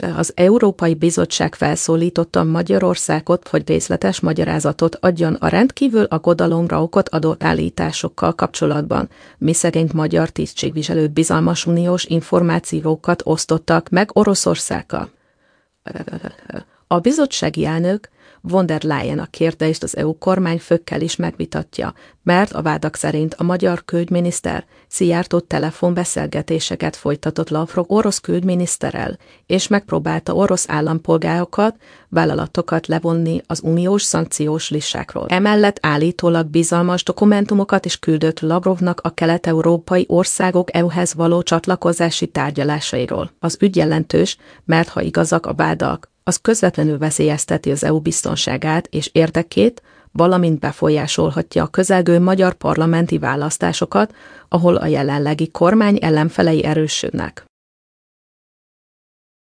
Az Európai Bizottság felszólította Magyarországot, hogy részletes magyarázatot adjon a rendkívül aggodalomra okot adó állításokkal kapcsolatban, miszerint magyar tisztségviselők bizalmas uniós információkat osztottak meg Oroszországgal. A bizottsági elnök von der Leyen a kérdést az EU kormányfőkkel is megvitatja, mert a vádak szerint a magyar külügyminiszter Szijjártó telefonbeszélgetéseket folytatott Lavrov orosz külügyminiszterrel, és megpróbálta orosz állampolgárokat, vállalatokat levonni az uniós szankciós listákról. Emellett állítólag bizalmas dokumentumokat is küldött Lavrovnak a kelet-európai országok EU-hez való csatlakozási tárgyalásairól. Az ügy jelentős, mert ha igazak a vádak, az közvetlenül veszélyezteti az EU biztonságát és érdekét, valamint befolyásolhatja a közelgő magyar parlamenti választásokat, ahol a jelenlegi kormány ellenfelei erősödnek.